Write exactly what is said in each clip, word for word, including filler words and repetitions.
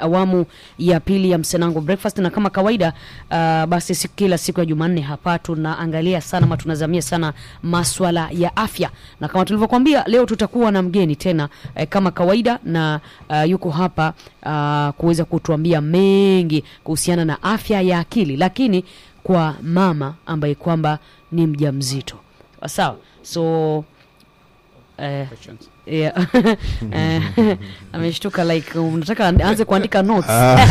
awamu ya pili ya Msenango Breakfast, na kama kawaida uh, basi siku, kila siku ya Jumanne hapa tunaangalia sana ama tunazamia sana masuala ya afya, na kama tulivyokuambia leo tutakuwa na mgeni tena eh, kama kawaida, na uh, yuko hapa uh, kuweza kutuambia mengi kuhusiana na afya ya akili, lakini kwa mama ambaye kwamba ni mjamzito. Sawa. So eh yeah. eh, ameshtuka like unataka aanze kuandika notes.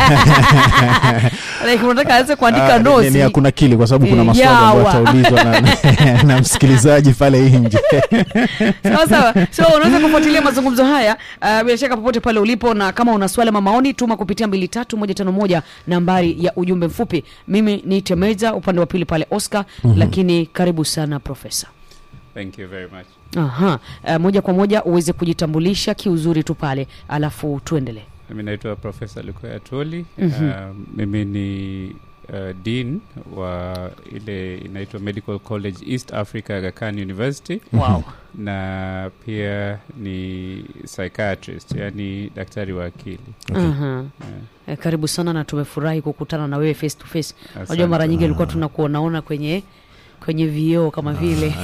Like unataka aanze kuandika uh, notes. Ni hakuna kili kwa sababu kuna maswali ambayo yataulizwa na, na msikilizaji pale nje. Sawa sawa. So unaweza kufuatilia mazungumzo haya uh, bila shaka popote pale ulipo, na kama una swali ama maoni tuma kupitia mbili tatu moja tano moja nambari ya ujumbe mfupi. Mimi ni Temeza, upande wa pili pale Oscar, mm-hmm. Lakini karibu sana Profesa. Thank you very much. Aha, uh, moja kwa moja uweze kujitambulisha kiuzuri tu pale, alafu tuendelee. Mimi naitwa Professor Lukoya Toli. Mm-hmm. Uh, mimi ni uh, Dean wa ile inaitwa Medical College East Africa Aga Khan University. Wow. Na pia ni psychiatrist, yani daktari wa akili. Okay. Uh-huh. Yeah. Eh, karibu sana na tumefurahi kukutana na wewe face to face. Unajua mara nyingi ilikuwa tunakuonaona kwenye kwenye vioo kama vile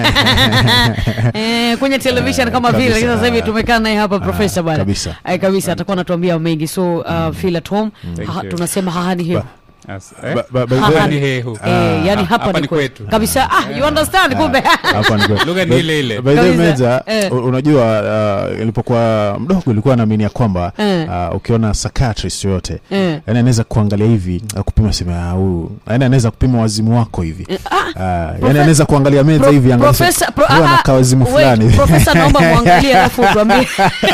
eh kwenye television kama vile, lakini sasa hivi tumekaa naye hapa Profesa bwana. Kabisa. Ai kabisa atakuwa anatuambia mengi. So uh, feel at home. Ha, tunasema hahani hiyo. As, eh? ba, ba, ba, ni hehu. Eh, yani hapa, hapa ni kwetu. Kabisa. Ah, you understand kumbe. Hapa ni kwetu. Lugha ni ile ile. By the Meza, eh. Unajua uh, ilipokuwa mdogo ilikuwa naamini ya kwamba eh. uh, ukiona psychiatrist yote, eh. yani anaweza kuangalia hivi, uh, kupima sema huyu, yani anaweza kupima wazimu wako hivi. Eh. Uh, yani anaweza kuangalia Meza hivi angalia. Professor, pro, ana kawazimu fulani. Professor naomba muangalie alafu tuambie.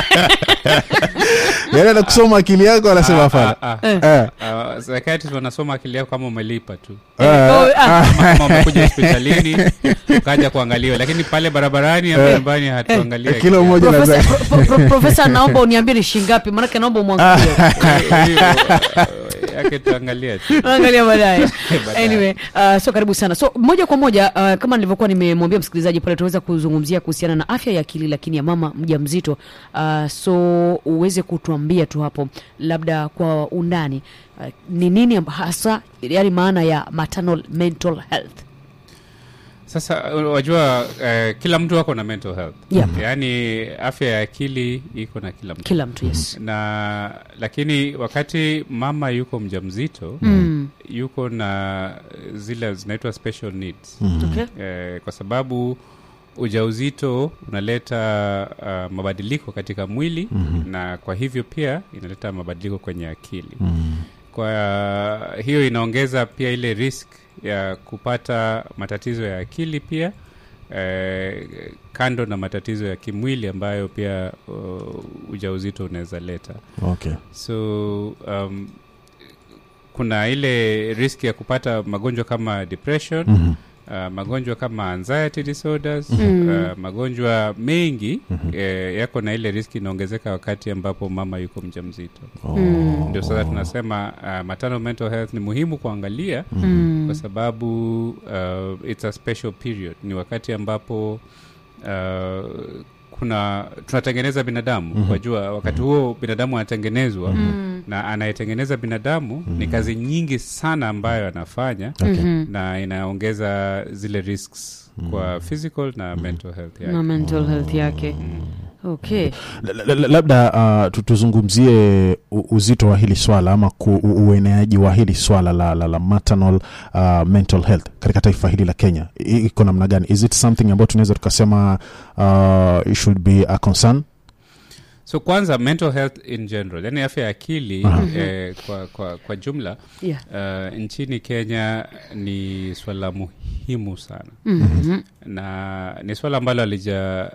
Yeye anakusoma akili yako anasema hapana. Eh. Psychiatrist wanasoma akili yako kama umelipa tu. Kama umekuja hospitalini ukaja kuangaliwa, lakini pale barabarani au nyumbani hatuangalia. Kila mmoja na zake. Professor naomba uniambie ni shilingi ngapi, maana naomba muangalie. Yake tuangalia tu. Angalia baadaye. Anyway, uh, so karibu sana. So moja kwa moja uh, kama nilivyokuwa nimemwambia msikilizaji pale, tunaweza kuzungumzia kuhusiana na afya ya akili lakini ya mama mjamzito. Uh, so uweze kutuambia tu hapo labda kwa undani uh, ni nini hasa yani maana ya maternal mental health? Sasa wajua uh, kila mtu wako na mental health. Yeah. Yaani afya ya akili iko na kila mtu. Kila mtu, yes. Na lakini wakati mama yuko mjamzito, mm. yuko na zile zinaitwa special needs. Mm. Okay. Uh, kwa sababu ujauzito unaleta uh, mabadiliko katika mwili, mm-hmm. na kwa hivyo pia inaleta mabadiliko kwenye akili. Mm. Kwa uh, hiyo inaongeza pia ile risk ya kupata matatizo ya akili pia, eh, kando na matatizo ya kimwili ambayo pia uh, ujauzito unaweza leta. Okay. So um, kuna ile risk ya kupata magonjwa kama depression, mm-hmm. Uh, magonjwa kama anxiety disorders, mm. uh, magonjwa mengi, mm-hmm. eh, yako na ile riski inaongezeka wakati ambapo mama yuko mjamzito. Oh. Ndio sasa tunasema uh, maternal mental health ni muhimu kuangalia, mm. kwa sababu uh, it's a special period. Ni wakati ambapo uh, kuna tunatengeneza binadamu, mm-hmm. wajua wakati huo binadamu anatengenezwa, mm-hmm. na anayetengeneza binadamu, mm-hmm. ni kazi nyingi sana ambayo anafanya, okay. na inaongeza zile risks, mm-hmm. kwa physical na mm-hmm. mental health yake. Na mental health yake. Mm-hmm. Okay. Labda uh, tutuzungumzie uzito wa hili swala ama ueneaji wa hili swala la, la, la maternal uh, mental health katika taifa hili la Kenya. Iko namna gani? Is it something about tunaweza tukasema uh, it should be a concern? So kwanza mental health in general, yani afya ya akili, uh-huh. eh, kwa, kwa, kwa jumla, yeah. uh, nchini Kenya ni swala muhimu sana. Mm-hmm. Na ni swala ambalo alija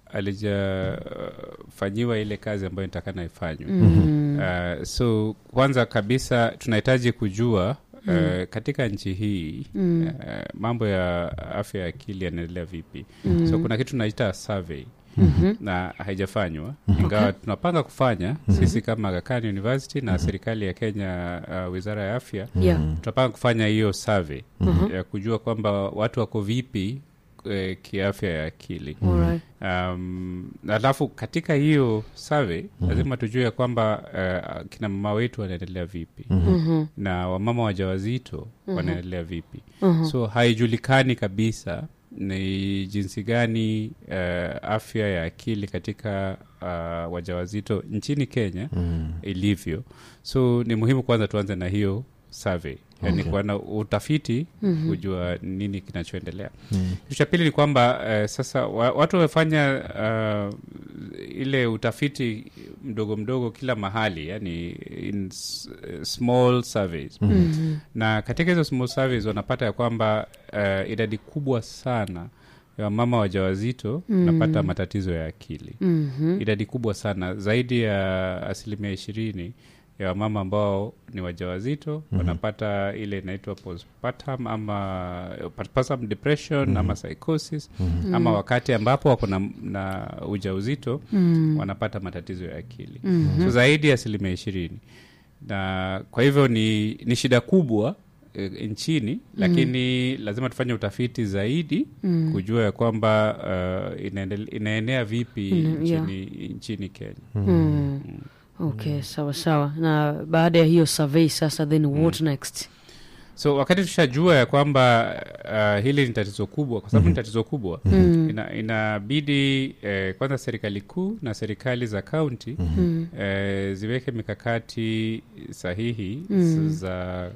alijafanyiwa ile kazi ambayo nitakana ifanywe. Mm. Uh, so kwanza kabisa tunahitaji kujua uh, mm. katika nchi hii, mm. uh, mambo ya afya ya akili yanaendelea vipi. Mm. So kuna kitu tunaita survey, mm-hmm. na haijafanywa, mm-hmm. ingawa okay. tunapanga kufanya, mm-hmm. sisi kama Aga Khan University na mm-hmm. serikali ya Kenya, uh, Wizara ya Afya, yeah. tunapanga kufanya hiyo survey, mm-hmm. ya kujua kwamba watu wako vipi eh, kiafya ya akili. Alright. Um, alafu katika hiyo survey mm-hmm. lazima tujue kwamba uh, kina mama wetu wanaendelea vipi mm-hmm. na wamama wajawazito mm-hmm. wanaendelea vipi mm-hmm. so haijulikani kabisa ni jinsi gani uh, afya ya akili katika uh, wajawazito nchini Kenya mm. ilivyo. So ni muhimu kwanza tuanze na hiyo survey, yani okay. kuana utafiti mm-hmm. kujua nini kinachoendelea. Mm. Kitu cha pili ni kwamba uh, sasa wa, watu wamefanya uh, ile utafiti mdogo mdogo kila mahali, yani in s- small surveys. Mm-hmm. Na katika hizo small surveys wanapata ya kwamba uh, idadi kubwa sana ya mama wajawazito mm-hmm. napata matatizo ya akili. Mm-hmm. Idadi kubwa sana, zaidi ya asilimia ishirini ya mama ambao ni wajawazito mm-hmm. wanapata ile inaitwa postpartum ama postpartum depression mm-hmm. ama psychosis mm-hmm. ama wakati ambapo wako na, na ujauzito mm-hmm. wanapata matatizo ya akili. Mm-hmm. So zaidi ya asilimia ishirini. Na kwa hivyo ni, ni shida kubwa e, nchini, lakini mm-hmm. lazima tufanye utafiti zaidi mm-hmm. kujua ya kwamba uh, inaendele, inaenea vipi mm-hmm. nchini, yeah. nchini Kenya. Mm-hmm. Mm-hmm. Okay, sawa sawa. Na baada ya hiyo survey sasa, then what mm. next? So wakati tushajua ya kwamba uh, hili ni tatizo kubwa, kwa sababu mm-hmm. ni tatizo kubwa mm-hmm. ina, inabidi eh, kwanza serikali kuu na serikali za kaunti mm-hmm. eh, ziweke mikakati sahihi mm-hmm. za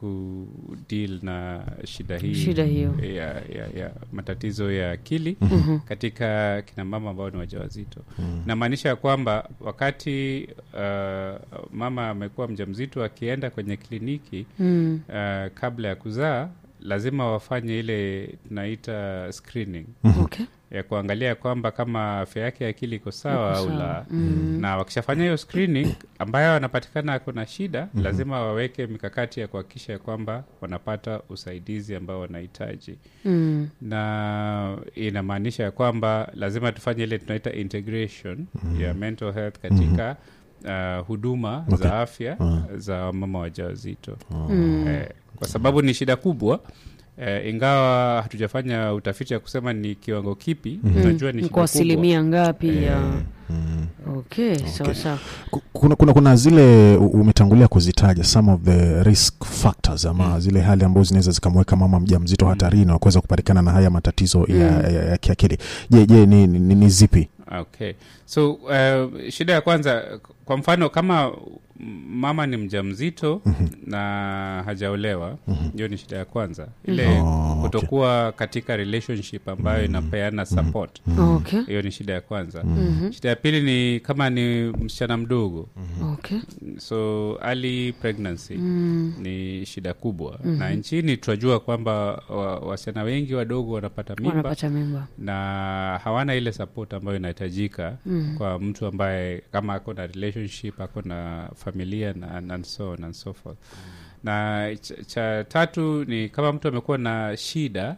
kudeal na shida hii shida hiyo ya, ya, ya matatizo ya akili mm-hmm. katika kina mama ambao ni wajawazito. Mm-hmm. Na maanisha ya kwamba wakati uh, mama amekuwa mjamzito akienda kwenye kliniki mm-hmm. uh, kabla ya kuzaa lazima wafanye ile tunaita screening. Okay. Ya kuangalia kwamba kama afya yake ya akili iko sawa au la. Mm-hmm. Na wakishafanya hiyo screening ambayo wanapatikana kuna shida, mm-hmm. lazima waweke mikakati ya kuhakikisha kwamba wanapata usaidizi ambao wanahitaji. Mm-hmm. Na inamaanisha ya kwamba lazima tufanye ile tunaita integration mm-hmm. ya mental health katika mm-hmm. uh, huduma okay. za afya mm-hmm. za mama wajawazito. Mm-hmm. Eh, kwa sababu ni shida kubwa. Uh, ingawa hatujafanya utafiti ya kusema ni kiwango kipi, mm-hmm. tunajua ni kwa asilimia ngapi eh, ya mm-hmm. okay, okay. Sawa sawa. Kuna, kuna kuna zile umetangulia kuzitaja some of the risk factors ama mm-hmm. zile hali ambazo zinaweza zikamweka mama mjamzito hatarini na kuweza kupatikana na haya matatizo mm-hmm. ya, ya, ya kiakili. Je, je ni, ni, ni zipi? Okay. So uh, shida ya kwanza, kwa mfano kama mama ni mjamzito mm-hmm. na hajaolewa, hiyo mm-hmm. ni shida ya kwanza. Ile oh, kutokuwa okay. katika relationship ambayo mm-hmm. inapeana support. Mm-hmm. Okay. Hiyo ni shida ya kwanza. Mm-hmm. Shida ya pili ni kama ni msichana mdogo. Mm-hmm. Okay. So early pregnancy mm-hmm. ni shida kubwa. Mm-hmm. Na nchini tunajua kwamba wasichana wengi wadogo wanapata mimba. Wanapata mimba. Na hawana ile support ambayo inahitajika mm-hmm. kwa mtu ambaye kama ako na relationship, ako na familia na and so on and so forth. Mm. Na ch- cha tatu ni kama mtu amekuwa na shida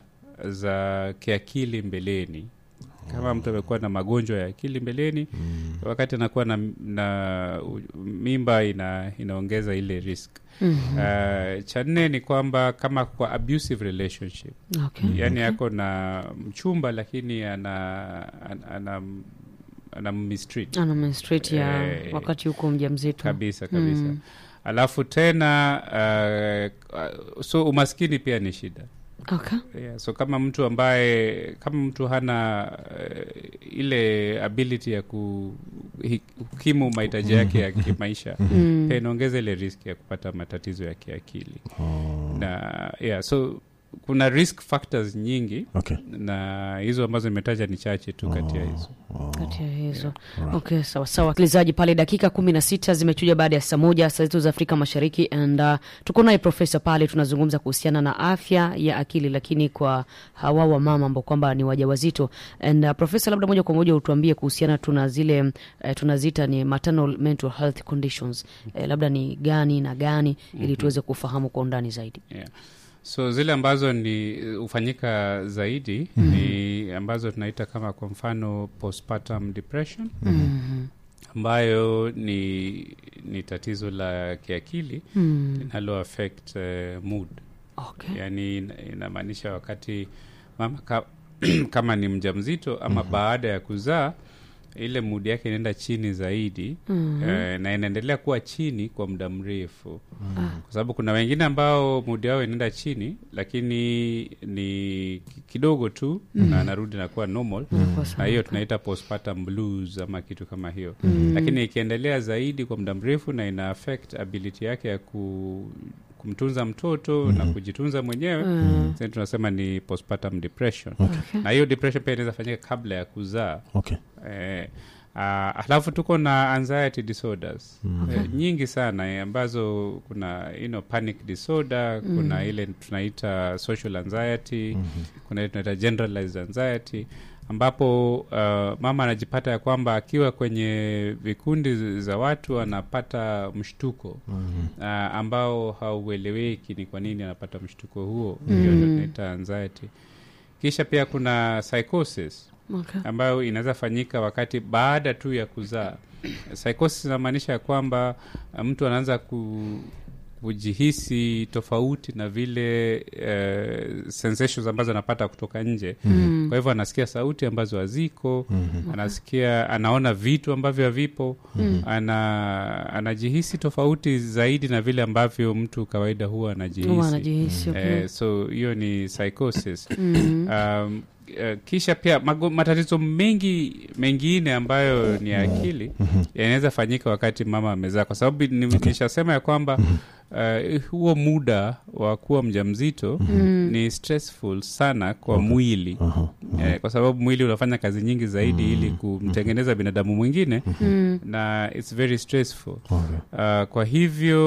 za kiakili mbeleni. Kama mtu amekuwa na magonjwa ya akili mbeleni, mm. wakati anakuwa na, na mimba ina, inaongeza ile risk. Mm-hmm. Uh, cha nne ni kwamba kama kwa abusive relationship. Okay. Yani okay. ako na mchumba lakini ana ana, ana ana mistreat ana mistreat ya eh, wakati uko mjamzito kabisa kabisa. Mm. Alafu tena uh, so umaskini pia ni shida. Okay. Yeah, so kama mtu ambaye kama mtu hana uh, ile ability ya kukimu mahitaji yake ya kimaisha, mm. pia inaongeza ile risk ya kupata matatizo ya kiakili. Oh. Na yeah, so kuna risk factors nyingi. Okay. Na hizo ambazo nimetaja ni chache tu kati ya hizo. Oh. Kati ya hizo. Yeah. Okay, sawa sawa. Wasikilizaji, pale dakika kumi na sita zimechuja baada ya saa moja saa zetu za Afrika Mashariki, and uh, tuko naye profesa pale, tunazungumza kuhusiana na afya ya akili lakini kwa hawa wa mama ambao kwamba ni wajawazito. And uh, profesa, labda moja kwa moja utuambie kuhusiana tuna zile uh, tunazita ni maternal mental health conditions. Uh, labda ni gani na gani ili mm-hmm. tuweze kufahamu kwa undani zaidi. Yeah. So zile ambazo ni ufanyika zaidi mm-hmm. ni ambazo tunaita kama kwa mfano postpartum depression mm-hmm. ambayo ni ni tatizo la kiakili mm-hmm. linalo affect uh, mood. Okay. Yani inamaanisha wakati mama ka, kama ni mjamzito ama mm-hmm. baada ya kuzaa, ile mood yake inaenda chini zaidi mm-hmm. eh, na inaendelea kuwa chini kwa muda mrefu mm-hmm. kwa sababu kuna wengine ambao mood yao inaenda chini lakini ni kidogo tu mm-hmm. na narudi na kuwa normal mm-hmm. na hiyo tunaita postpartum blues ama kitu kama hiyo mm-hmm. lakini ikiendelea zaidi kwa muda mrefu na ina affect ability yake ya ku kumtunza mtoto mm-hmm. na kujitunza mwenyewe mm-hmm. sasa tunasema ni postpartum depression okay. na hiyo depression pia inaweza fanyika kabla ya kuzaa okay. eh, uh, alafu tuko na anxiety disorders mm-hmm. eh, nyingi sana eh, ambazo kuna you know, panic disorder mm-hmm. kuna ile tunaita social anxiety mm-hmm. kuna ile tunaita generalized anxiety ambapo uh, mama anajipata ya kwamba akiwa kwenye vikundi za watu anapata mshtuko mm-hmm. uh, ambao haueleweki ni kwa nini anapata mshtuko huo mm-hmm. hiyo tunaita anxiety. Kisha pia kuna psychosis okay. ambayo inaweza fanyika wakati baada tu ya kuzaa. Psychosis inamaanisha ya kwamba uh, mtu anaanza ku kujihisi tofauti na vile uh, sensations ambazo anapata kutoka nje mm-hmm. kwa hivyo anasikia sauti ambazo haziko mm-hmm. anasikia anaona vitu ambavyo havipo mm-hmm. ana anajihisi tofauti zaidi na vile ambavyo mtu kawaida huwa anajihisi, huwa anajihisi mm-hmm. okay. uh, so hiyo ni psychosis mm-hmm. um, Uh, kisha pia mago, matatizo mengi mengine ambayo ni akili mm-hmm. yanaweza fanyika wakati mama amezaa, kwa sababu nishasema okay. ya kwamba uh, huo muda wa kuwa mjamzito mm-hmm. ni stressful sana kwa okay. mwili uh-huh. Uh-huh. Uh, kwa sababu mwili unafanya kazi nyingi zaidi mm-hmm. ili kumtengeneza binadamu mwingine mm-hmm. na it's very stressful okay. uh, kwa hivyo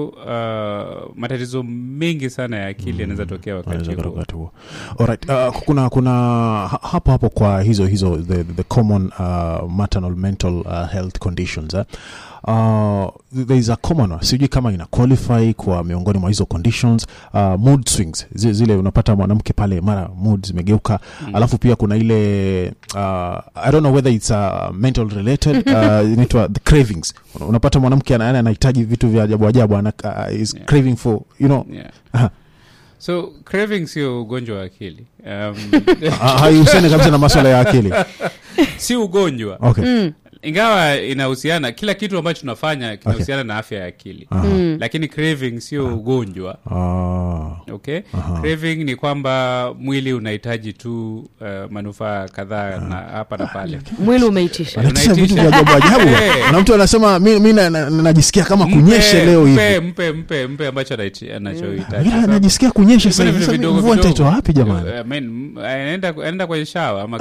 uh, matatizo mengi sana ya akili yanaweza mm-hmm. tokea wakati huo. Alright, uh, kuna kuna hapo hapo kwa hizo hizo the, the common uh, maternal mental uh, health conditions eh? Uh, there is a common one, sijui kama ina qualify kwa miongoni mwa hizo conditions, uh, mood swings Z, zile unapata mwanamke pale mara mood zimegeuka mm. alafu pia kuna ile uh, I don't know whether it's uh, mental related uh, inaitwa the cravings. Unapata mwanamke anahitaji vitu vya ajabu ajabu ana uh, is yeah. craving for you know yeah. uh-huh. So craving sio ugonjwa wa akili. Um, haihusiani kabisa na masuala ya akili. Si ugonjwa. Okay. Mm. Ingawa inahusiana, kila kitu ambacho tunafanya kinahusiana okay. na afya ya akili. Mm. Lakini craving sio ugonjwa. Ah. Okay? Aha. Craving ni kwamba mwili unahitaji tu uh, manufaa kadhaa na hapa na pale. Mwili umeitisha. Unaitisha vitu vya ajabu ajabu. Na mtu anasema mimi najisikia kama kunyeshe leo hivi. Mpe mpe mpe mpe ambacho anachohitaji. Mimi najisikia kunyesha sasa hivi. Mvua itaitoa wapi jamani? I mean, anaenda anaenda kwenye shower ama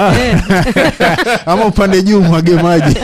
ama upande juu mwage maji.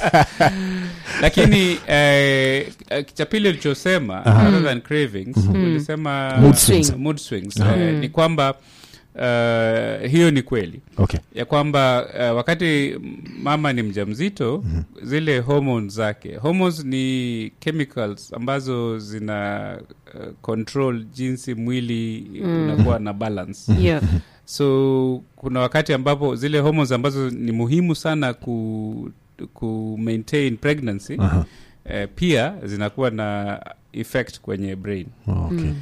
Lakini eh, cha pili ulichosema uh-huh. rather than cravings mm-hmm. ulisema mood swings, mood swings. Uh-huh. eh, ni kwamba uh, hiyo ni kweli okay. ya kwamba uh, wakati mama ni mjamzito mm-hmm. zile hormones zake, hormones ni chemicals ambazo zina uh, control jinsi mwili mm. unakuwa na balance yeah. So kuna wakati ambapo zile hormones ambazo ni muhimu sana ku ku maintain pregnancy uh-huh. eh, pia zinakuwa na effect kwenye brain. Oh, okay. Mm.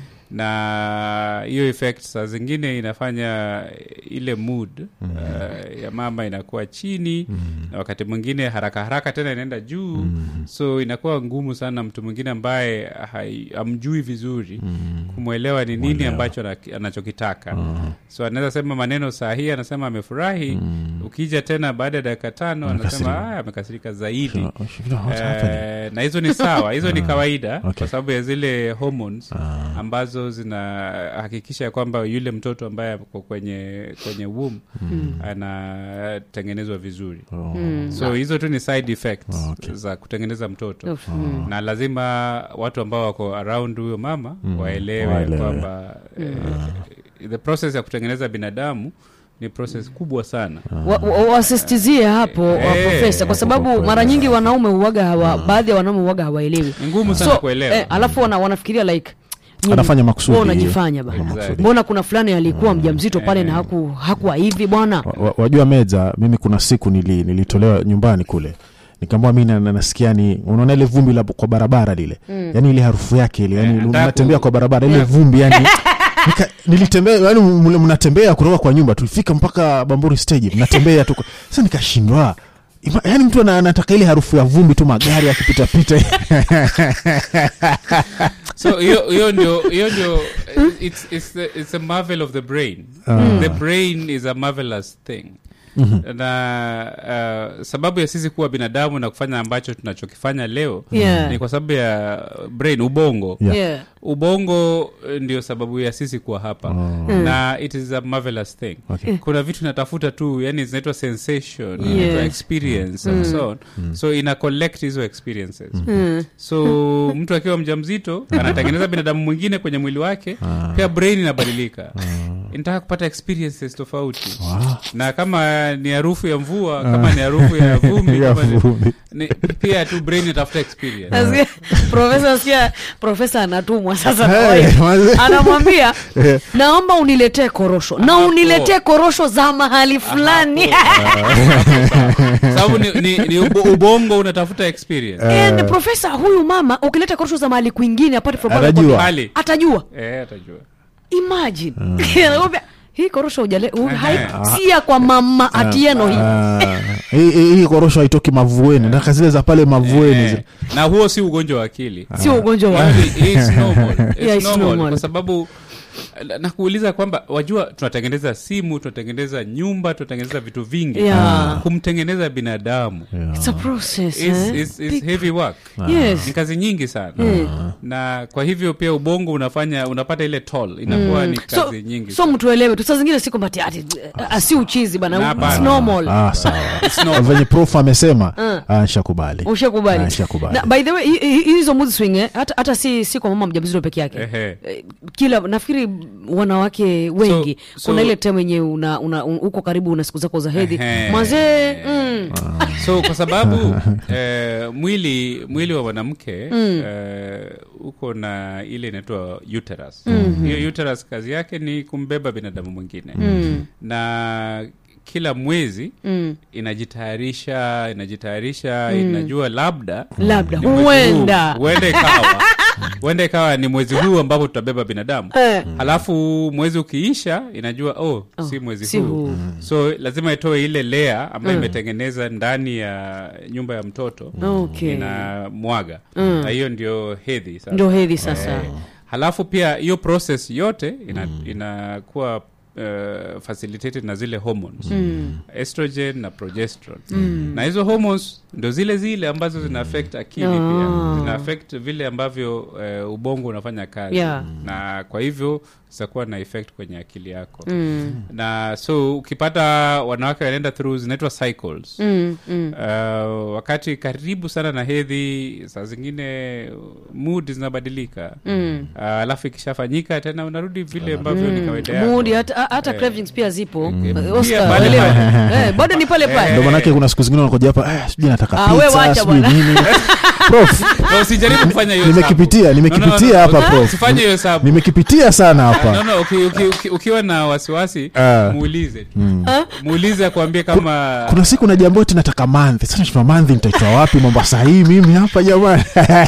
Na hiyo effect saa zingine inafanya ile mood mm. uh, ya mama inakuwa chini mm. na wakati mwingine haraka haraka tena inaenda juu mm. so inakuwa ngumu sana mtu mwingine ambaye hamjui vizuri mm. kumwelewa ni nini Mwelewa. ambacho anachokitaka. uh-huh. So anaweza sema maneno sahihi, anasema amefurahi mm. ukija tena baada ya dakika tano anasema ah amekasirika zaidi. uh, na hizo ni sawa, hizo ni kawaida okay. kwa sababu ya zile hormones uh. ambazo zinahakikisha ya kwamba yule mtoto ambaye ako kwenye kwenye womb mm. anatengenezwa vizuri. Oh. Mm. So hizo tu ni side effects oh, okay. za kutengeneza mtoto. Oh. Na lazima watu ambao wako around huyo mama mm. waelewe, waelewe kwamba mm. eh, the process ya kutengeneza binadamu ni process kubwa sana. Wasisitizie wa, wa hapo hey, wa profesa kwa sababu mara nyingi wanaume huaga hawa uh. baadhi ya wanaume huaga hawaelewi. Ngumu sana so, kuelewa. Eh, alafu wana, wanafikiria like anafanya makusudi. Wewe unajifanya bana. Exactly. Mbona kuna fulani alikuwa mjamzito pale na haku hakuwa hivi bwana? Wajua meza, mimi kuna siku nili nilitolewa nyumbani kule. Nikamwambia mimi na nasikia ni unaona ile vumbi la kwa barabara lile. Mm. Yaani ile harufu yake ile, yani unatembea kwa barabara ile vumbi yani Nika, nilitembea yani mnatembea kutoka kwa nyumba tulifika mpaka Bamburi stage mnatembea tu. Sasa nikashindwa. Yaani mtu anataka ile harufu ya vumbi tu magari yakipita pita. So hiyo hiyo ndio hiyo ndio it's it's the, it's a marvel of the brain. Uh. The brain is a marvelous thing. Mm-hmm. Na uh, sababu ya sisi kuwa binadamu na kufanya ambacho tunachokifanya leo yeah. ni kwa sababu ya brain, ubongo. Yeah. Yeah. Ubongo ndio sababu ya sisi kuwa hapa. Oh. Na it is a marvelous thing. Okay. Kuna vitu natafuta tu, yani zinaitwa sensation, mm. inaitwa experience mm. and so on. Mm. So ina collect hizo experiences. Mm. So mtu akiwa mjamzito anatengeneza binadamu mwingine kwenye mwili wake, ah. pia brain inabadilika. Ah. Inataka kupata experiences tofauti. Wow. Na kama ni harufu ya mvua, uh. kama ni harufu ya vumbi, kama ni, ni pia tu brain itafuta experience. Uh. Professor sia professor anatumwa sasa hey, anamwambia naomba uniletee korosho na uniletee korosho za mahali fulani. Sababu ni, ni, ni ubongo unatafuta experience. Uh. And professor huyu mama ukileta korosho za mahali kwingine apart from atajua. Atajua. Eh, atajua. Imagine. Uh. Hii korosho ujale haisia kwa mama Atieno hii. Hii hii korosho haitoki mavueni na kazi za pale mavueni. Na huo si ugonjwa wa akili. Si ugonjwa wa akili. It's normal. It's normal kwa sababu na kuuliza kwamba wajua tunatengeneza simu, tunatengeneza nyumba, tunatengeneza vitu vingi. Yeah. Kumtengeneza binadamu. Yeah. It's a process. It's, eh? it's, it's heavy work. Yes. Ni kazi nyingi sana. Yeah. Na kwa hivyo pia ubongo unafanya unapata ile toll. Inakuwa mm. ni kazi so, nyingi. So mtu elewe tu saa zingine siko mbati ati asi uchizi bana. It's normal. Ah sawa. It's normal. Venye prof amesema ah nishakubali. Ushakubali. Nishakubali. Na by the way hizo mood swing eh, hata hata si si kwa mama mjamzito peke yake. Ehe. Kila nafikiri wanawake wengi so, so, kuna ile time yenye una, una uko karibu una siku zako za hedhi mwanze mm. So kwa sababu eh, mwili mwili wa mwanamke mm. eh, uko na ile inaitwa uterus. Mm-hmm. Hiyo uterus kazi yake ni kumbeba binadamu mwingine. Mm. Na kila mwezi mm. inajitayarisha inajitayarisha mm. inajua labda labda huenda huenda ikawa huenda ikawa ni mwezi huu ambapo tutabeba binadamu. Eh. Halafu mwezi ukiisha inajua oh, oh si mwezi si huu. Mm. So lazima itoe ile layer ambayo mm. imetengeneza ndani ya nyumba ya mtoto. Okay. Ina mwaga. Mm. Na hiyo ndio hedhi sasa. Ndio hedhi sasa. Eh. Halafu pia hiyo process yote ina mm. inakuwa Uh, facilitated na zile hormones. Mm. Estrogen na progesterone. Mm. Na hizo hormones ndio zile zile ambazo zina affect akili. Oh. Pia zina affect vile ambavyo uh, ubongo unafanya kazi. Yeah. Na kwa hivyo zitakuwa na effect kwenye akili yako. Mm. Na so ukipata wanawake wanaenda through zinaitwa cycles. Mm. Mm. Uh, wakati karibu sana na hedhi saa zingine mood zinabadilika. Mm. Uh, alafu ikishafanyika tena unarudi vile ambavyo mm. ni kawaida yako. Mood hata hata eh. cravings pia zipo. Mm. Oscar eh bado ni pale pale. Ndio maana yake kuna siku zingine unakuja hapa eh sijui nataka pizza. Ah wewe wacha bwana. Prof, no, usijaribu kufanya hiyo. Nimekipitia, nimekipitia hapa no, no, no, prof. Usifanye hiyo sababu. Nimekipitia sana hapa. No no, uki, uki, uki, ukiwa na wasiwasi uh, muulize. Mm. Muulize akwambie kama kuna siku na jambo eti nataka month. Sasa tuna month nitaitoa wapi Mombasa hii mimi hapa jamani.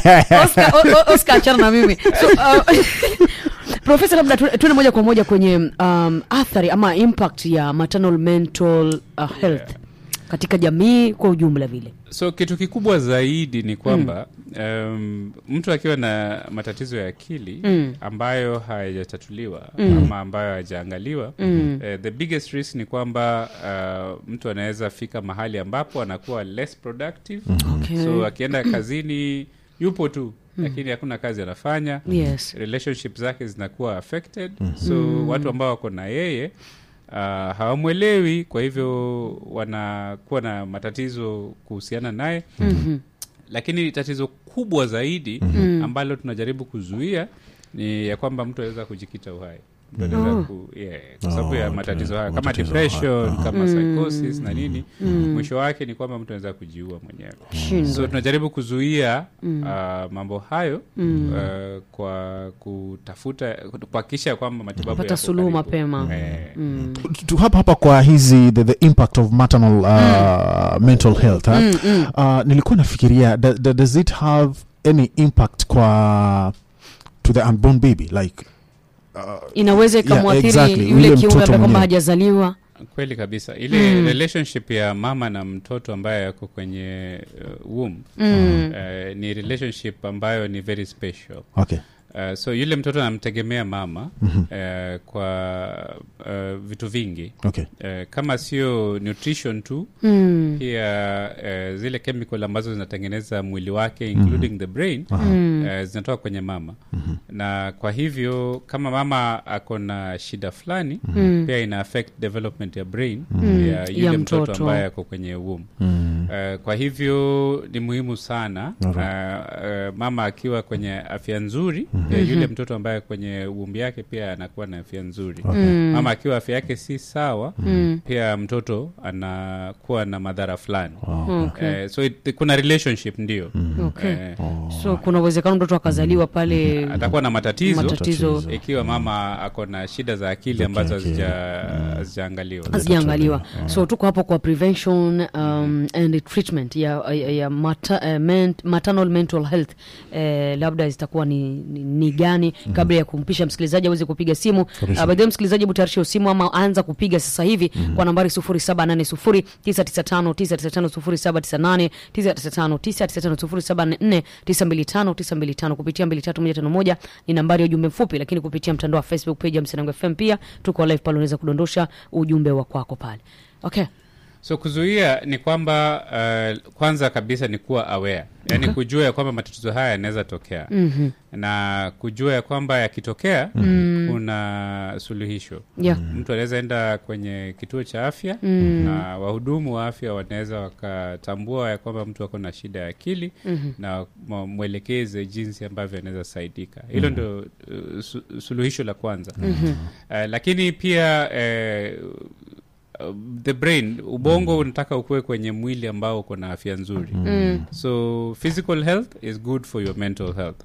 Oscar Oscar achana na mimi. So uh, Professor labda tuende moja kwa moja kwenye um, athari ama impact ya maternal mental uh, health. Yeah. Katika jamii kwa ujumla vile. So kitu kikubwa zaidi ni kwamba mm. um, mtu akiwa na matatizo ya akili mm. ambayo hayajatatuliwa mm. ama ambayo hayajaangaliwa mm. uh, the biggest risk ni kwamba uh, mtu anaweza fika mahali ambapo anakuwa less productive. Okay. So akienda kazini yupo tu mm. lakini hakuna kazi anafanya. Yes. Relationship zake zinakuwa affected. Mm. So mm. watu ambao wako na yeye Uh, hawamwelewi, kwa hivyo wanakuwa na matatizo kuhusiana naye. Mm-hmm. Lakini tatizo kubwa zaidi mm-hmm. ambalo tunajaribu kuzuia ni ya kwamba mtu anaweza kujikita uhai. Mtu anaweza oh. ku yeah, kwa sababu oh, ya matatizo haya kama depression, uh-huh. kama psychosis mm. na nini. Mm. Mwisho wake ni kwamba mtu anaweza kujiua mwenyewe. Mm. So tunajaribu kuzuia mm. uh, mambo hayo mm. uh, kwa kutafuta kuhakikisha kwamba matibabu yapata suluhu mapema. Eh. Mm. Tu hapa hapa kwa hizi the, the impact of maternal uh, mm. mental health. Huh? Mm, mm. Uh, nilikuwa nafikiria da, da, does it have any impact kwa to the unborn baby like inaweza ikamwathiri yeah, exactly. yule Yule kiumbe mtoto ambaye kwamba mwenyewe. hajazaliwa. Kweli kabisa ile Mm. relationship ya mama na mtoto ambaye yako kwenye uh, womb Mm. uh, ni relationship ambayo ni very special. Okay. Uh, so yule mtoto anamtegemea mama Mhm. uh, kwa uh, vitu vingi Okay. uh, kama sio nutrition tu, Mm. pia uh, zile chemical ambazo zinatengeneza mwili wake including the brain Mm. uh, zinatoka kwenye mama. Na kwa hivyo kama mama ako na shida fulani Mm. pia ina affect development ya brain Mm. ya yule Ya mtoto, mtoto. ambaye ako kwenye womb. Mm. Uh, kwa hivyo ni muhimu sana uh, Alright. uh, mama akiwa kwenye afya nzuri, mm-hmm. uh, yule mtoto ambaye kwenye womb yake pia anakuwa na afya nzuri. Okay. Mm. Mama akiwa afya yake si sawa, Mm. pia mtoto anakuwa na madhara fulani. Wow. Okay. Uh, so it, kuna relationship ndio. Okay. Eh, So kuna uwezekano mtoto akazaliwa pale atakuwa na matatizo, matatizo Matatizo. ikiwa mama ako na shida za akili Za ambazo kiakili. hazija- hazijaangaliwa. hazijaangaliwa. So tuko hapo kwa prevention um, and treatment ya, ya, ya mata, uh, ment, maternal mental health. Eh, labda zitakuwa ni, ni, ni gani kabla ya kumpisha msikilizaji aweze kupiga simu. Kabisa. Uh, baadaye msikilizaji butarisha simu ama anza kupiga sasa hivi kwa nambari sufuri saba nane sufuri tisa tisa tano tisa tisa tano sufuri saba tisa nane tisa tisa tano tisa tisa tano sufuri saba nne tisa mbili tano tisa mbili tano kupitia mbili tatu moja tano moja ni nambari ya ujumbe mfupi, lakini kupitia mtandao wa Facebook page ya Msanango F M pia tuko live pale, unaweza kudondosha ujumbe wa kwako pale. Okay. So kuzuia ni kwamba uh, kwanza kabisa ni kuwa aware, yaani Okay. kujua ya kwamba matatizo haya yanaweza tokea, Mhm. na kujua ya kwamba yakitokea mm. kuna suluhisho. Yeah. Mtu anaweza enda kwenye kituo cha afya Mm. na wahudumu wa afya wanaweza wakatambua ya kwamba mtu ako na shida ya akili Mhm. na mwa- mwelekeze jinsi ambavyo anaweza saidika. Hilo ndio uh, su- suluhisho la kwanza. Mhm. Uh, lakini pia uh, uh, the brain, ubongo unataka ukue kwenye mwili ambao uko na afya nzuri. Mm. So physical health is good for your mental health.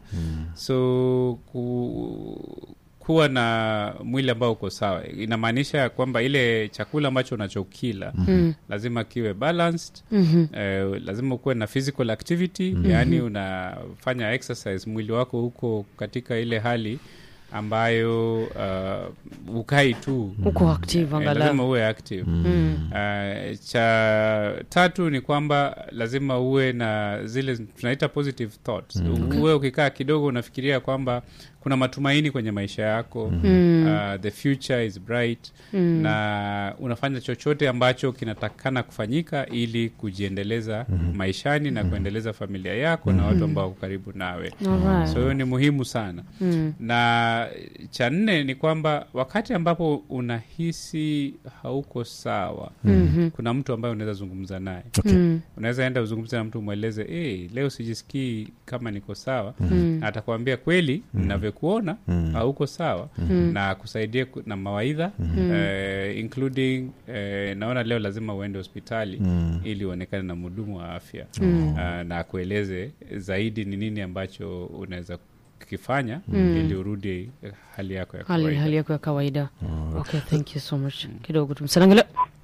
So ku, kuwa na mwili ambao uko sawa inamaanisha kwamba ile chakula ambacho unachokila Mm. lazima kiwe balanced. Mhm. Eh, lazima ukuwe na physical activity, yaani unafanya exercise, mwili wako huko katika ile hali ambayo uh, ukai tu. Uko active Eh, lazima angalau. uwe active. Mm. Uh, cha tatu ni kwamba lazima uwe na zile tunaita positive thoughts. Uwe ukikaa kidogo unafikiria kwamba kuna matumaini kwenye maisha yako. Mm. Uh, the future is bright. Mm. Na unafanya chochote ambacho kinatakana kufanyika ili kujiendeleza maishani na kuendeleza familia yako na watu ambao wako karibu nawe. Alright. So hiyo ni muhimu sana. Mm. Na cha nne ni kwamba wakati ambapo unahisi hauko sawa, Mhm. kuna mtu ambaye unaweza zungumza naye. Okay. Mm. Unaweza enda uzungumze na mtu, mweleze hey, leo sijisikii kama niko sawa. Mm. Atakwambia kweli ninavyokuona hauko sawa, na kusaidia ku- na mawaidha eh, including eh, naona leo lazima uende hospitali ili uonekane na mhudumu wa afya Ah, na akueleze zaidi ni nini ambacho unaweza kukifanya ili urudi eh, hali yako ya Hali, kawaida. hali yako ya kawaida. Okay, thank you so much. Kidogo tu Msanangelo.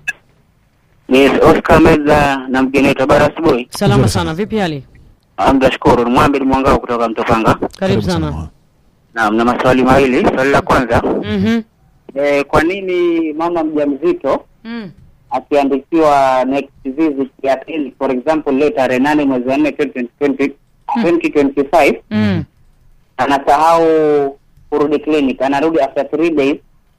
Yes, Oscar Meza na mgeni wetu. Habari asubuhi. Salama Nzuri sana. sana. Vipi hali? Amdashukuru. Mwambi Mwangao kutoka Mtopanga. Karibu sana. Naam, na maswali mawili. Swali la kwanza, Mhm. eh, kwa nini mama mjamzito Mm. akiandikiwa next visit ya pili, for example leo tarehe nane mwezi wa nne twenty twenty-five Mm. anasahau kurudi clinic, anarudi after three days,